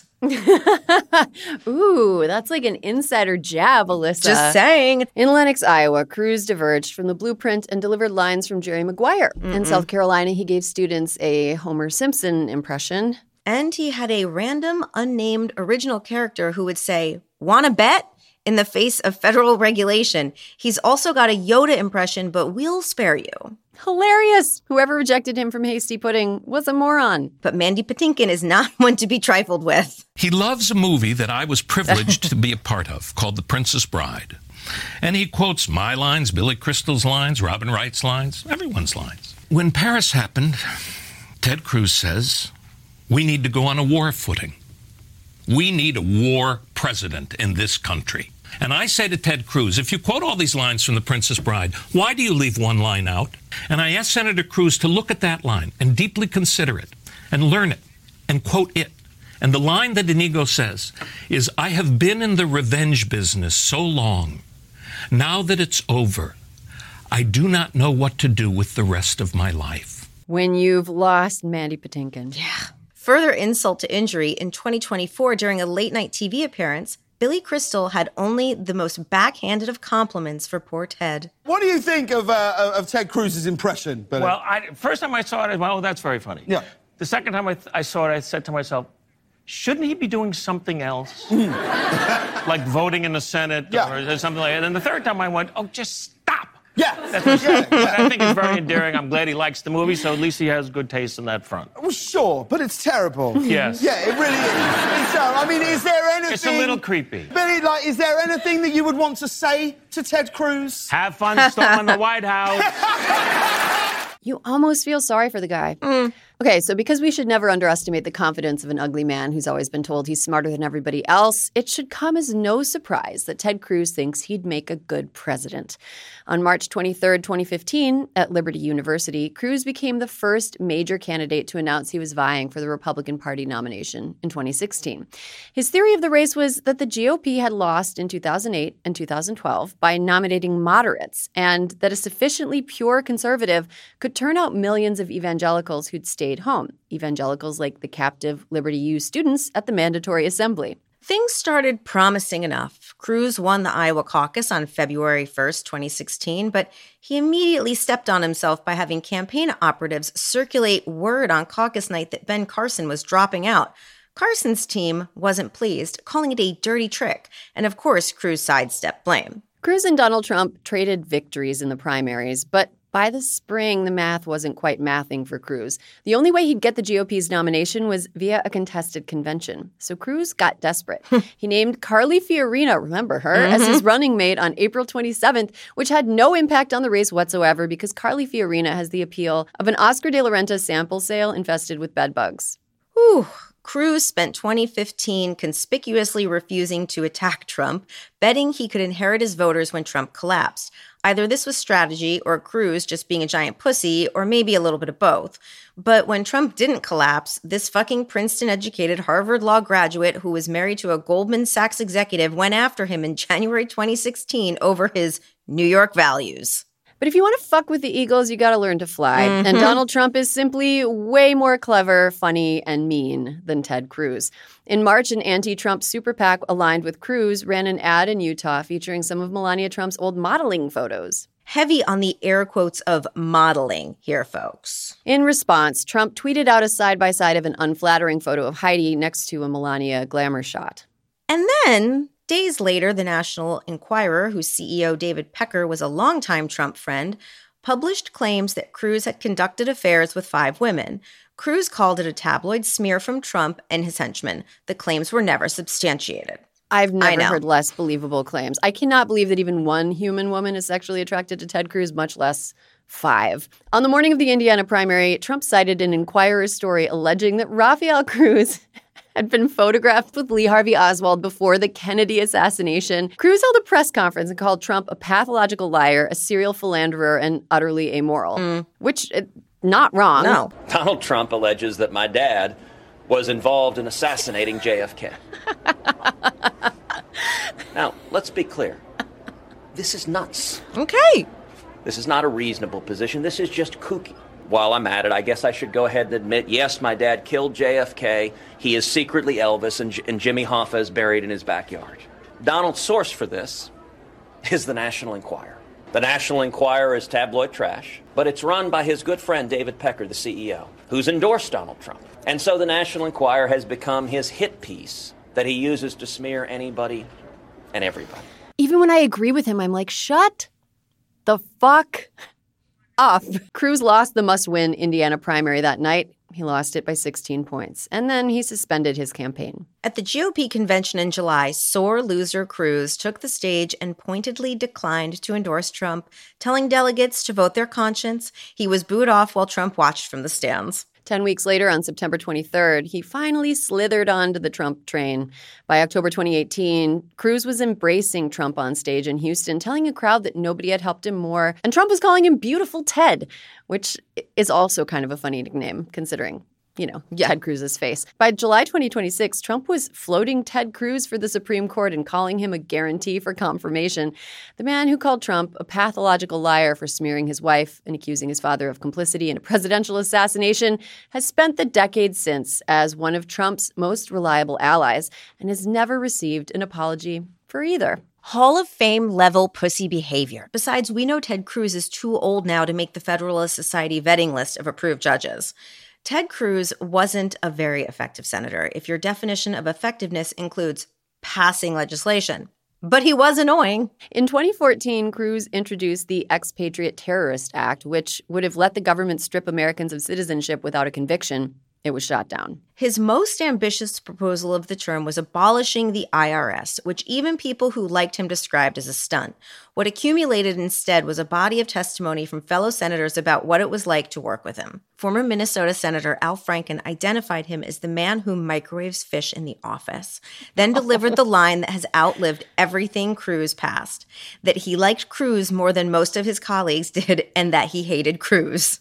Ooh, that's like an insider jab, Alyssa. Just saying. In Lenox, Iowa, Cruz diverged from the blueprint and delivered lines from Jerry Maguire. In South Carolina, he gave students a Homer Simpson impression. And he had a random, unnamed original character who would say, "Wanna bet?" in the face of federal regulation. He's also got a Yoda impression, but we'll spare you. Hilarious! Whoever rejected him from Hasty Pudding was a moron. But Mandy Patinkin is not one to be trifled with. He loves a movie that I was privileged to be a part of called The Princess Bride. And he quotes my lines, Billy Crystal's lines, Robin Wright's lines, everyone's lines. When Paris happened, Ted Cruz says, we need to go on a war footing. We need a war president in this country. And I say to Ted Cruz, if you quote all these lines from The Princess Bride, why do you leave one line out? And I asked Senator Cruz to look at that line and deeply consider it and learn it and quote it. And the line that Inigo says is, I have been in the revenge business so long. Now that it's over, I do not know what to do with the rest of my life. When you've lost Mandy Patinkin. Yeah. Further insult to injury, in 2024, during a late-night TV appearance, Billy Crystal had only the most backhanded of compliments for poor Ted. What do you think of Ted Cruz's impression, Billy? Well, first time I saw it, I went, oh, that's very funny. Yeah. The second time I saw it, I said to myself, shouldn't he be doing something else? Like voting in the Senate or something like that. And then the third time I went, oh, just stop. Yeah. But I think it's very endearing. I'm glad he likes the movie, so at least he has good taste in that front. Well, sure, but it's terrible. Yes. Yeah, it really is. It's terrible. I mean, is there anything... It's a little creepy. Billy, is there anything that you would want to say to Ted Cruz? Have fun storming the White House. You almost feel sorry for the guy. Okay, so because we should never underestimate the confidence of an ugly man who's always been told he's smarter than everybody else, it should come as no surprise that Ted Cruz thinks he'd make a good president. On March 23rd, 2015, at Liberty University, Cruz became the first major candidate to announce he was vying for the Republican Party nomination in 2016. His theory of the race was that the GOP had lost in 2008 and 2012 by nominating moderates, and that a sufficiently pure conservative could turn out millions of evangelicals who'd stayed home, evangelicals like the captive Liberty U students at the mandatory assembly. Things started promising enough. Cruz won the Iowa caucus on February 1st, 2016, but he immediately stepped on himself by having campaign operatives circulate word on caucus night that Ben Carson was dropping out. Carson's team wasn't pleased, calling it a dirty trick, and of course, Cruz sidestepped blame. Cruz and Donald Trump traded victories in the primaries, but by the spring, the math wasn't quite mathing for Cruz. The only way he'd get the GOP's nomination was via a contested convention. So Cruz got desperate. He named Carly Fiorina, remember her, as his running mate on April 27th, which had no impact on the race whatsoever because Carly Fiorina has the appeal of an Oscar de la Renta sample sale infested with bedbugs. Whew. Cruz spent 2015 conspicuously refusing to attack Trump, betting he could inherit his voters when Trump collapsed. Either this was strategy or Cruz just being a giant pussy, or maybe a little bit of both. But when Trump didn't collapse, this fucking Princeton-educated Harvard Law graduate who was married to a Goldman Sachs executive went after him in January 2016 over his New York values. But if you want to fuck with the Eagles, you got to learn to fly. And Donald Trump is simply way more clever, funny, and mean than Ted Cruz. In March, an anti-Trump super PAC aligned with Cruz ran an ad in Utah featuring some of Melania Trump's old modeling photos. Heavy on the air quotes of modeling here, folks. In response, Trump tweeted out a side-by-side of an unflattering photo of Heidi next to a Melania glamour shot. And then, days later, the National Enquirer, whose CEO David Pecker was a longtime Trump friend, published claims that Cruz had conducted affairs with 5 women. Cruz called it a tabloid smear from Trump and his henchmen. The claims were never substantiated. I've never heard less believable claims. I cannot believe that even one human woman is sexually attracted to Ted Cruz, much less 5. On the morning of the Indiana primary, Trump cited an Enquirer story alleging that Rafael Cruz had been photographed with Lee Harvey Oswald before the Kennedy assassination. Cruz held a press conference and called Trump a pathological liar, a serial philanderer, and utterly amoral. Which, not wrong. No. Donald Trump alleges that my dad was involved in assassinating JFK. Now, let's be clear. This is nuts. Okay. This is not a reasonable position. This is just kooky. While I'm at it, I guess I should go ahead and admit, yes, my dad killed JFK. He is secretly Elvis, and Jimmy Hoffa is buried in his backyard. Donald's source for this is the National Enquirer. The National Enquirer is tabloid trash, but it's run by his good friend David Pecker, the CEO, who's endorsed Donald Trump. And so the National Enquirer has become his hit piece that he uses to smear anybody and everybody. Even when I agree with him, I'm like, shut the fuck up. Cruz lost the must-win Indiana primary that night. He lost it by 16 points, and then he suspended his campaign. At the GOP convention in July, sore loser Cruz took the stage and pointedly declined to endorse Trump, telling delegates to vote their conscience. He was booed off while Trump watched from the stands. 10 weeks later, on September 23rd, he finally slithered onto the Trump train. By October 2018, Cruz was embracing Trump on stage in Houston, telling a crowd that nobody had helped him more. And Trump was calling him Beautiful Ted, which is also kind of a funny nickname, considering, Ted Cruz's face. By July 2026, Trump was floating Ted Cruz for the Supreme Court and calling him a guarantee for confirmation. The man who called Trump a pathological liar for smearing his wife and accusing his father of complicity in a presidential assassination has spent the decades since as one of Trump's most reliable allies and has never received an apology for either. Hall of Fame level pussy behavior. Besides, we know Ted Cruz is too old now to make the Federalist Society vetting list of approved judges. Ted Cruz wasn't a very effective senator if your definition of effectiveness includes passing legislation. But he was annoying. In 2014, Cruz introduced the Expatriate Terrorist Act, which would have let the government strip Americans of citizenship without a conviction. It was shot down. His most ambitious proposal of the term was abolishing the IRS, which even people who liked him described as a stunt. What accumulated instead was a body of testimony from fellow senators about what it was like to work with him. Former Minnesota Senator Al Franken identified him as the man who microwaves fish in the office, then delivered the line that has outlived everything Cruz passed, that he liked Cruz more than most of his colleagues did, and that he hated Cruz.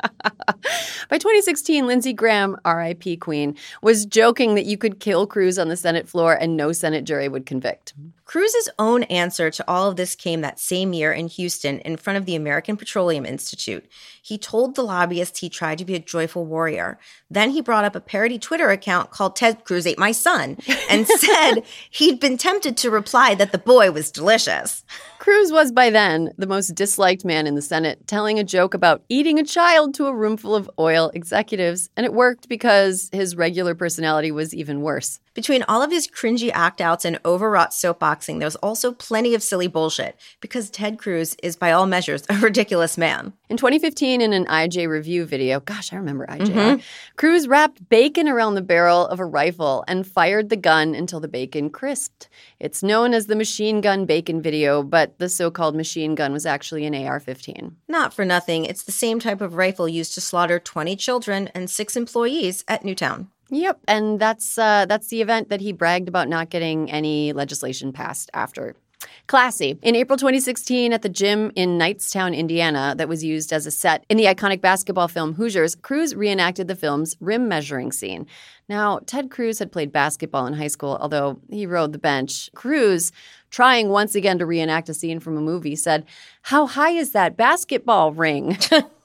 By 2016, Lindsey Graham, R.I.P. Queen, was joking that you could kill Cruz on the Senate floor and no Senate jury would convict. Cruz's own answer to all of this came that same year in Houston in front of the American Petroleum Institute. He told the lobbyists he tried to be a joyful warrior. Then he brought up a parody Twitter account called Ted Cruz Ate My Son and said he'd been tempted to reply that the boy was delicious. Cruz was by then the most disliked man in the Senate, telling a joke about eating a child to a room full of oil executives, and it worked because his regular personality was even worse. Between all of his cringy act-outs and overwrought soapboxing, there's also plenty of silly bullshit, because Ted Cruz is, by all measures, a ridiculous man. In 2015, in an IJ review video, gosh, I remember IJ, Cruz wrapped bacon around the barrel of a rifle and fired the gun until the bacon crisped. It's known as the machine gun bacon video, but the so-called machine gun was actually an AR-15. Not for nothing, it's the same type of rifle used to slaughter 20 children and 6 employees at Newtown. Yep, and that's the event that he bragged about not getting any legislation passed after. Classy. In April 2016, at the gym in Knightstown, Indiana, that was used as a set in the iconic basketball film Hoosiers, Cruz reenacted the film's rim measuring scene. Now, Ted Cruz had played basketball in high school, although he rode the bench. Cruz, trying once again to reenact a scene from a movie, said, "How high is that basketball ring?"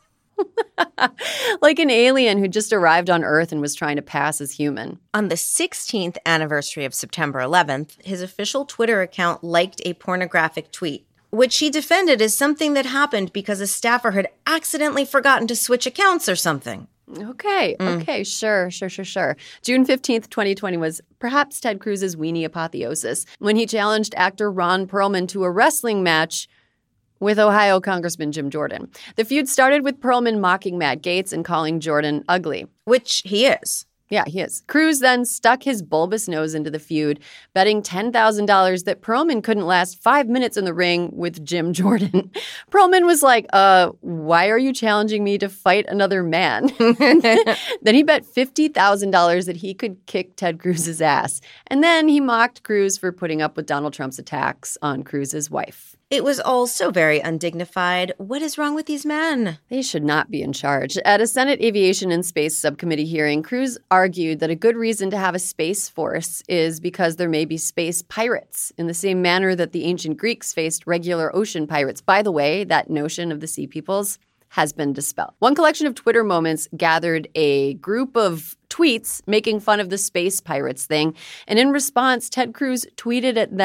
Like an alien who just arrived on Earth and was trying to pass as human. On the 16th anniversary of September 11th, his official Twitter account liked a pornographic tweet, which he defended as something that happened because a staffer had accidentally forgotten to switch accounts or something. Okay, sure. June 15th, 2020 was perhaps Ted Cruz's weenie apotheosis when he challenged actor Ron Perlman to a wrestling match with Ohio Congressman Jim Jordan. The feud started with Perlman mocking Matt Gaetz and calling Jordan ugly. Which he is. Yeah, he is. Cruz then stuck his bulbous nose into the feud, betting $10,000 that Perlman couldn't last 5 minutes in the ring with Jim Jordan. Perlman was like, why are you challenging me to fight another man? Then he bet $50,000 that he could kick Ted Cruz's ass. And then he mocked Cruz for putting up with Donald Trump's attacks on Cruz's wife. It was all so very undignified. What is wrong with these men? They should not be in charge. At a Senate Aviation and Space Subcommittee hearing, Cruz argued that a good reason to have a space force is because there may be space pirates, in the same manner that the ancient Greeks faced regular ocean pirates. By the way, that notion of the sea peoples has been dispelled. One collection of Twitter moments gathered a group of tweets making fun of the space pirates thing, and in response, Ted Cruz tweeted at then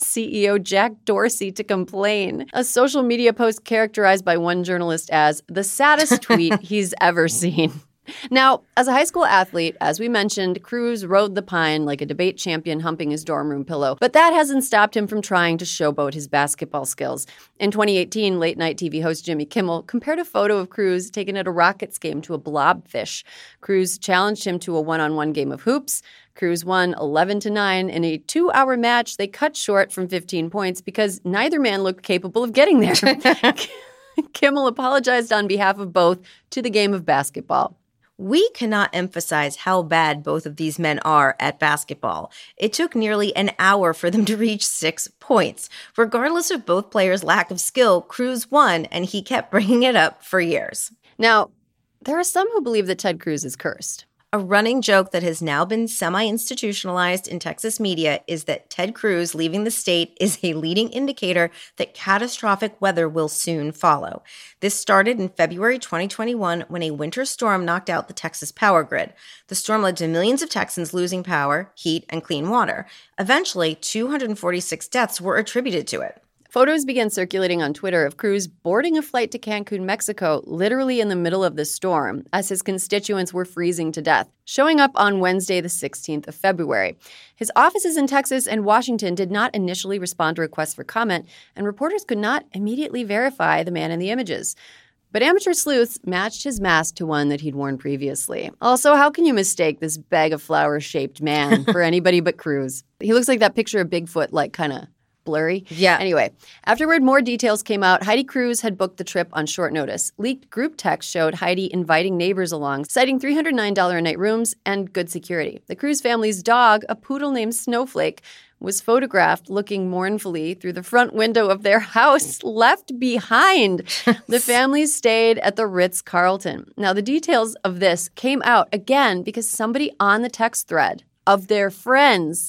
CEO Jack Dorsey to complain. A social media post characterized by one journalist as the saddest tweet he's ever seen. Now, as a high school athlete, as we mentioned, Cruz rode the pine like a debate champion humping his dorm room pillow. But that hasn't stopped him from trying to showboat his basketball skills. In 2018, late-night TV host Jimmy Kimmel compared a photo of Cruz taken at a Rockets game to a blobfish. Cruz challenged him to a one-on-one game of hoops. Cruz won 11-9 in a 2-hour match. They cut short from 15 points because neither man looked capable of getting there. Kimmel apologized on behalf of both to the game of basketball. We cannot emphasize how bad both of these men are at basketball. It took nearly an hour for them to reach 6 points. Regardless of both players' lack of skill, Cruz won, and he kept bringing it up for years. Now, there are some who believe that Ted Cruz is cursed. A running joke that has now been semi-institutionalized in Texas media is that Ted Cruz leaving the state is a leading indicator that catastrophic weather will soon follow. This started in February 2021 when a winter storm knocked out the Texas power grid. The storm led to millions of Texans losing power, heat, and clean water. Eventually, 246 deaths were attributed to it. Photos began circulating on Twitter of Cruz boarding a flight to Cancun, Mexico, literally in the middle of the storm, as his constituents were freezing to death, showing up on Wednesday, the 16th of February. His offices in Texas and Washington did not initially respond to requests for comment, and reporters could not immediately verify the man in the images. But amateur sleuths matched his mask to one that he'd worn previously. Also, how can you mistake this bag of flower-shaped man for anybody but Cruz? He looks like that picture of Bigfoot, like kind of blurry. Yeah. Anyway, afterward, more details came out. Heidi Cruz had booked the trip on short notice. Leaked group text showed Heidi inviting neighbors along, citing $309 a night rooms and good security. The Cruz family's dog, a poodle named Snowflake, was photographed looking mournfully through the front window of their house, left behind. The family stayed at the Ritz-Carlton. Now, the details of this came out again because somebody on the text thread of their friends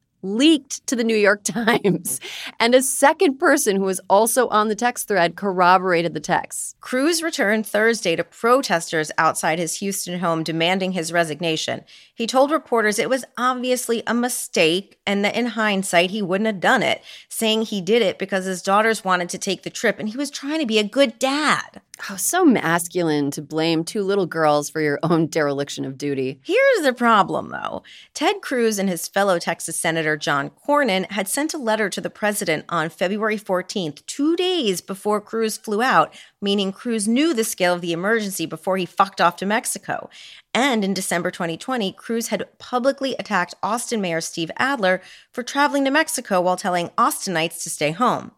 leaked to the New York Times, and a second person who was also on the text thread corroborated the text. Cruz returned Thursday to protesters outside his Houston home demanding his resignation. He told reporters it was obviously a mistake and that in hindsight he wouldn't have done it, saying he did it because his daughters wanted to take the trip and he was trying to be a good dad. Oh, so masculine to blame two little girls for your own dereliction of duty. Here's the problem, though. Ted Cruz and his fellow Texas Senator John Cornyn had sent a letter to the president on February 14th, 2 days before Cruz flew out, meaning Cruz knew the scale of the emergency before he fucked off to Mexico. And in December 2020, Cruz had publicly attacked Austin Mayor Steve Adler for traveling to Mexico while telling Austinites to stay home.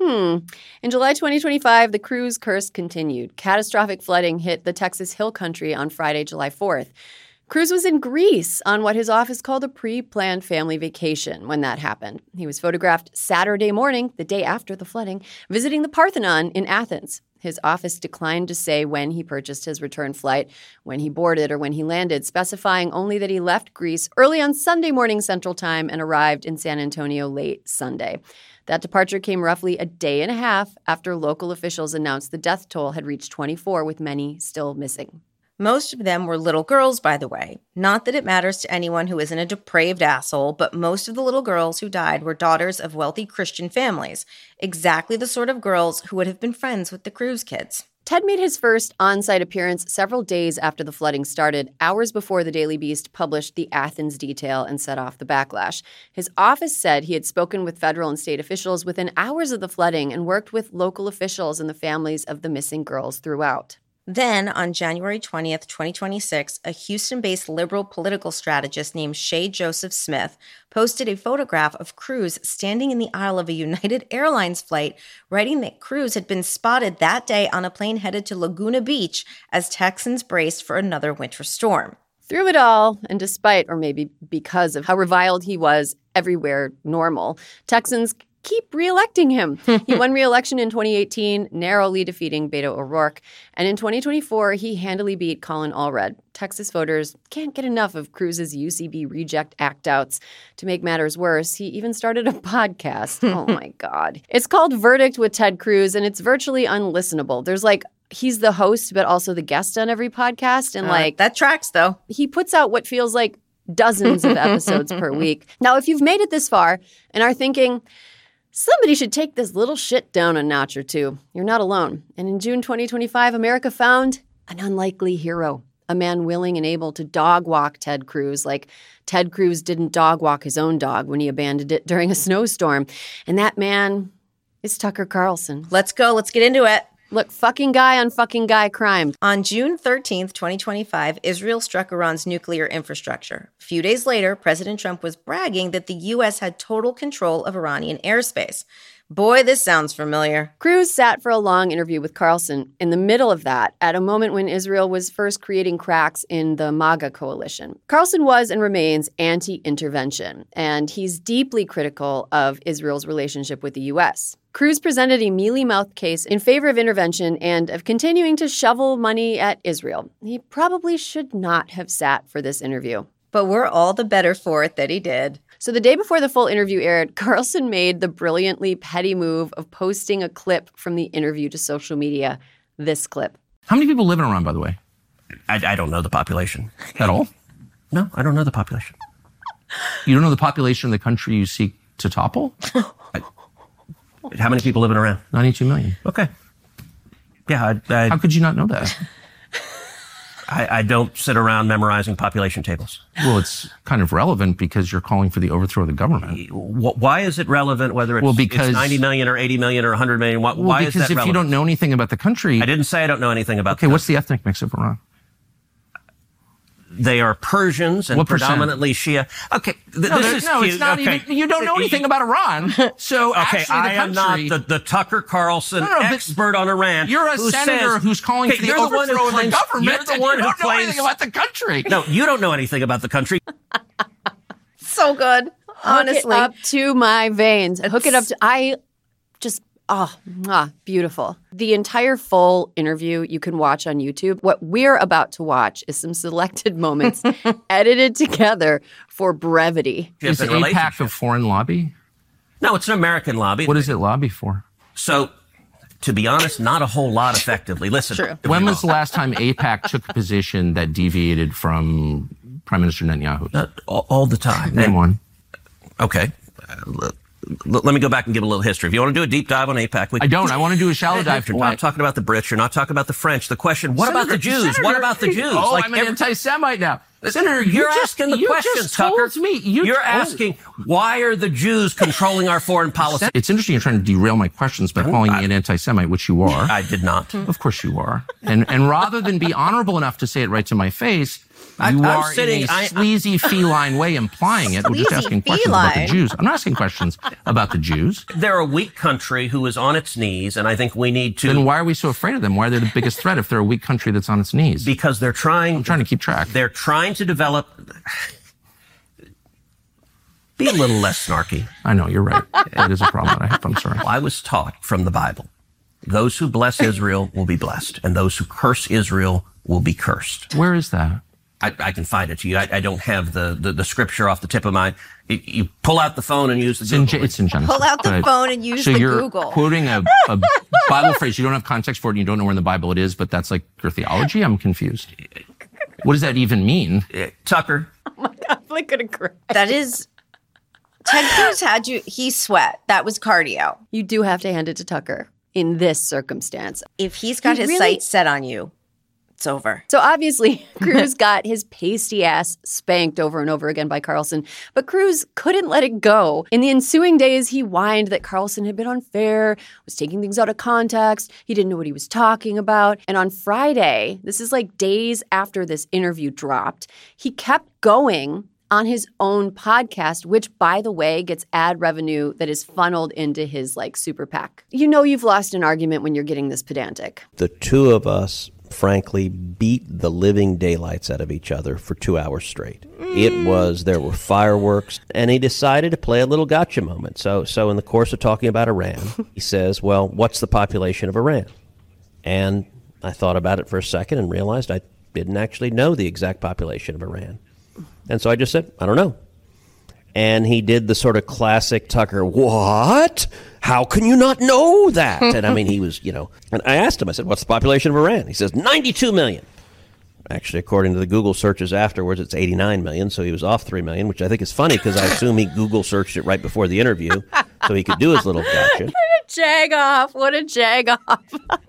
In July 2025, the Cruz curse continued. Catastrophic flooding hit the Texas Hill Country on Friday, July 4th. Cruz was in Greece on what his office called a pre-planned family vacation when that happened. He was photographed Saturday morning, the day after the flooding, visiting the Parthenon in Athens. His office declined to say when he purchased his return flight, when he boarded, or when he landed, specifying only that he left Greece early on Sunday morning Central Time and arrived in San Antonio late Sunday. That departure came roughly a day and a half after local officials announced the death toll had reached 24, with many still missing. Most of them were little girls, by the way. Not that it matters to anyone who isn't a depraved asshole, but most of the little girls who died were daughters of wealthy Christian families, exactly the sort of girls who would have been friends with the Cruz kids. Ted made his first on-site appearance several days after the flooding started, hours before the Daily Beast published the Athens detail and set off the backlash. His office said he had spoken with federal and state officials within hours of the flooding and worked with local officials and the families of the missing girls throughout. Then, on January 20th, 2026, a Houston-based liberal political strategist named Shay Joseph Smith posted a photograph of Cruz standing in the aisle of a United Airlines flight, writing that Cruz had been spotted that day on a plane headed to Laguna Beach as Texans braced for another winter storm. Through it all, and despite, or maybe because of how reviled he was everywhere normal, Texans keep re-electing him. He won re-election in 2018, narrowly defeating Beto O'Rourke. And in 2024, he handily beat Colin Allred. Texas voters can't get enough of Cruz's UCB reject act-outs. To make matters worse, he even started a podcast. Oh, my God. It's called Verdict with Ted Cruz, and it's virtually unlistenable. There's he's the host, but also the guest on every podcast. And that tracks, though. He puts out what feels like dozens of episodes per week. Now, if you've made it this far and are thinking, Somebody should take this little shit down a notch or two. You're not alone. And in June 2025, America found an unlikely hero, a man willing and able to dog walk Ted Cruz, like Ted Cruz didn't dog walk his own dog when he abandoned it during a snowstorm. And that man is Tucker Carlson. Let's go. Let's get into it. Look, fucking guy on fucking guy crime. On June 13th, 2025, Israel struck Iran's nuclear infrastructure. A few days later, President Trump was bragging that the U.S. had total control of Iranian airspace. Boy, this sounds familiar. Cruz sat for a long interview with Carlson in the middle of that, at a moment when Israel was first creating cracks in the MAGA coalition. Carlson was and remains anti-intervention, and he's deeply critical of Israel's relationship with the U.S. Cruz presented a mealy-mouthed case in favor of intervention and of continuing to shovel money at Israel. He probably should not have sat for this interview. But we're all the better for it that he did. So the day before the full interview aired, Carlson made the brilliantly petty move of posting a clip from the interview to social media. This clip. How many people live in Iran, by the way? I don't know the population. At all? No, I don't know the population. You don't know the population of the country you seek to topple? How many people live in Iran? 92 million. Okay. Yeah, How could you not know that? I don't sit around memorizing population tables. Well, it's kind of relevant because you're calling for the overthrow of the government. Why is it relevant whether it's 90 million or 80 million or 100 million? Why is that relevant? Because if you don't know anything about the country... I didn't say I don't know anything about Okay, what's the ethnic mix of Iran? They are Persians and predominantly Shia. Okay, this is cute. It's not okay. even. You don't know anything about Iran. So okay, actually, I am not the Tucker Carlson expert on Iran. You're a senator who's calling for the overthrow of the government. You're the one who don't know anything about the country. No, you don't know anything about the country. So good, honestly. Hook it up to my veins. Hook it up to beautiful. The entire full interview you can watch on YouTube. What we're about to watch is some selected moments edited together for brevity. Is AIPAC a foreign lobby? No, it's an American lobby. What does it lobby for? So, to be honest, not a whole lot effectively. Listen. True. When was the last time AIPAC took a position that deviated from Prime Minister Netanyahu? All the time. Name one. Okay. Let me go back and give a little history. If you want to do a deep dive on AIPAC, I don't. I want to do a shallow dive. You're not talking about the Brits. You're not talking about the French. The question, what about the Jews? What about the Jews? Oh, I'm an anti-Semite now. Senator, you're asking the questions, Tucker. You're asking, why are the Jews controlling our foreign policy? It's interesting you're trying to derail my questions by calling me an anti-Semite, which you are. I did not. Of course you are. And rather than be honorable enough to say it right to my face, you are in a sleazy feline way implying it. We're just asking questions about the Jews. I'm not asking questions about the Jews. They're a weak country who is on its knees, and I think we need to... Then why are we so afraid of them? Why are they the biggest threat if they're a weak country that's on its knees? Because they're trying... I'm trying to keep track. They're trying to develop... Be a little less snarky. I know, you're right. It is a problem that I have. I'm sorry. Well, I was taught from the Bible, those who bless Israel will be blessed, and those who curse Israel will be cursed. Where is that? I can find it to you. I don't have the scripture off the tip of my... You pull out the phone and use the Google. It's in Genesis. Pull out the phone and use the Google. So you're quoting a Bible phrase. You don't have context for it and you don't know where in the Bible it is, but that's like your theology? I'm confused. What does that even mean? Tucker. Oh my God, I'm going to cry. That is... Ted Cruz had you... He sweat. That was cardio. You do have to hand it to Tucker in this circumstance. If he's got his sights set on you, it's over. So obviously, Cruz got his pasty ass spanked over and over again by Carlson, but Cruz couldn't let it go. In the ensuing days, he whined that Carlson had been unfair, was taking things out of context, he didn't know what he was talking about. And on Friday, this is like days after this interview dropped, he kept going on his own podcast, which, by the way, gets ad revenue that is funneled into his, like, super PAC. You know you've lost an argument when you're getting this pedantic. The two of us, frankly, beat the living daylights out of each other for 2 hours straight. There were fireworks, and he decided to play a little gotcha moment. So in the course of talking about Iran, he says, well, what's the population of Iran? And I thought about it for a second and realized I didn't actually know the exact population of Iran. And so I just said, I don't know. And he did the sort of classic Tucker, what? How can you not know that? And I mean, he was, and I asked him, I said, what's the population of Iran? He says, 92 million. Actually, according to the Google searches afterwards, it's 89 million. So he was off 3 million, which I think is funny because I assume he Google searched it right before the interview. so he could do his little gotcha. What a jag-off. What a jag-off.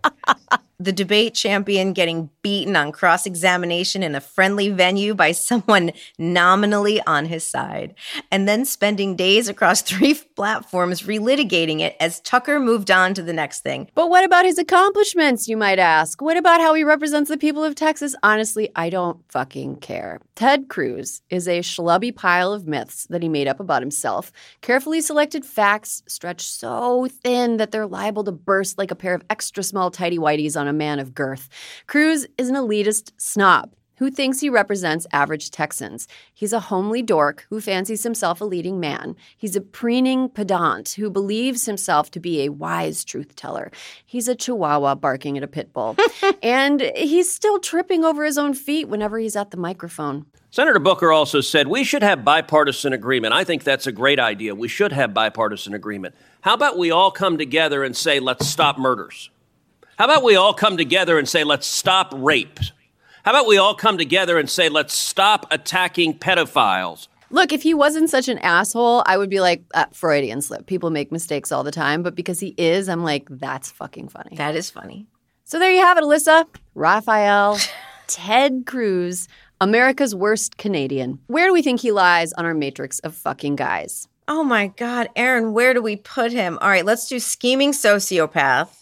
The debate champion getting beaten on cross-examination in a friendly venue by someone nominally on his side, and then spending days across 3 platforms relitigating it as Tucker moved on to the next thing. But what about his accomplishments, you might ask? What about how he represents the people of Texas? Honestly, I don't fucking care. Ted Cruz is a schlubby pile of myths that he made up about himself. Carefully selected facts stretched so thin that they're liable to burst like a pair of extra small tighty whities on a man of girth. Cruz is an elitist snob who thinks he represents average Texans. He's a homely dork who fancies himself a leading man. He's a preening pedant who believes himself to be a wise truth teller. He's a chihuahua barking at a pit bull. And he's still tripping over his own feet whenever he's at the microphone. Senator Booker also said we should have bipartisan agreement. I think that's a great idea. We should have bipartisan agreement. How about we all come together and say, let's stop murders? How about we all come together and say, let's stop rape? How about we all come together and say, let's stop attacking pedophiles? Look, if he wasn't such an asshole, I would be like, Freudian slip. People make mistakes all the time. But because he is, I'm like, that's fucking funny. That is funny. So there you have it, Alyssa. Raphael, Ted Cruz, America's worst Canadian. Where do we think he lies on our matrix of fucking guys? Oh my God, Aaron, where do we put him? All right, let's do scheming sociopath.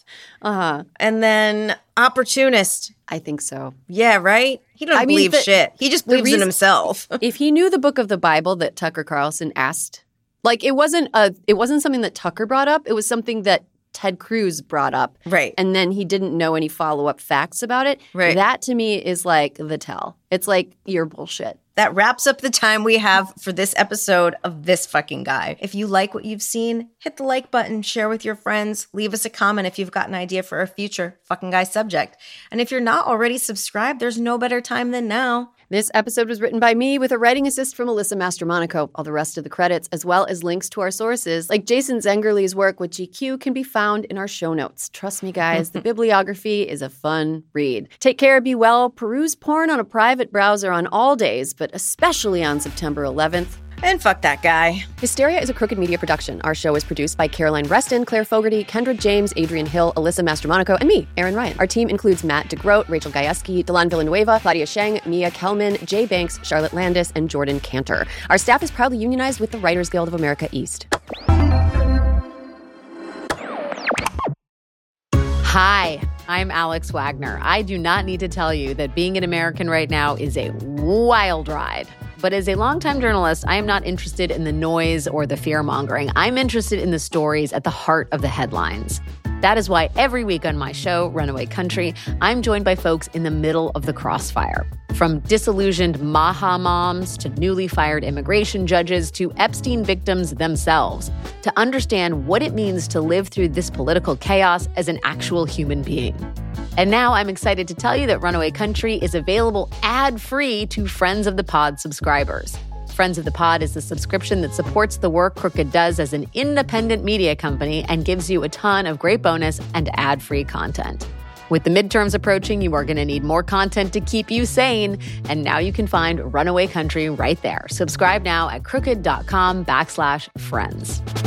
And then opportunist. I think so. Yeah, right? He doesn't believe shit. He just believes in himself. If he knew the book of the Bible that Tucker Carlson asked, like it wasn't something that Tucker brought up. It was something that Ted Cruz brought up. Right. And then he didn't know any follow-up facts about it. Right. That to me is like the tell. It's like, you're bullshit. That wraps up the time we have for this episode of This Fucking Guy. If you like what you've seen, hit the like button, share with your friends, leave us a comment if you've got an idea for a future Fucking Guy subject. And if you're not already subscribed, there's no better time than now. This episode was written by me with a writing assist from Alyssa Mastromonaco. All the rest of the credits, as well as links to our sources, like Jason Zengerle's work with GQ, can be found in our show notes. Trust me, guys, the bibliography is a fun read. Take care, be well, peruse porn on a private browser on all days, but especially on September 11th. And fuck that guy. Hysteria is a Crooked Media production. Our show is produced by Caroline Reston, Claire Fogarty, Kendra James, Adrian Hill, Alyssa Mastromonaco, and me, Aaron Ryan. Our team includes Matt DeGroat, Rachel Gajewski, Delan Villanueva, Claudia Sheng, Mia Kelman, Jay Banks, Charlotte Landis, and Jordan Cantor. Our staff is proudly unionized with the Writers Guild of America East. Hi, I'm Alex Wagner. I do not need to tell you that being an American right now is a wild ride. But as a longtime journalist, I am not interested in the noise or the fear-mongering. I'm interested in the stories at the heart of the headlines. That is why every week on my show, Runaway Country, I'm joined by folks in the middle of the crossfire. From disillusioned Maha moms to newly fired immigration judges to Epstein victims themselves, to understand what it means to live through this political chaos as an actual human being. And now I'm excited to tell you that Runaway Country is available ad-free to Friends of the Pod subscribers. Friends of the Pod is the subscription that supports the work Crooked does as an independent media company and gives you a ton of great bonus and ad-free content. With the midterms approaching, you are going to need more content to keep you sane. And now you can find Runaway Country right there. Subscribe now at crooked.com/friends.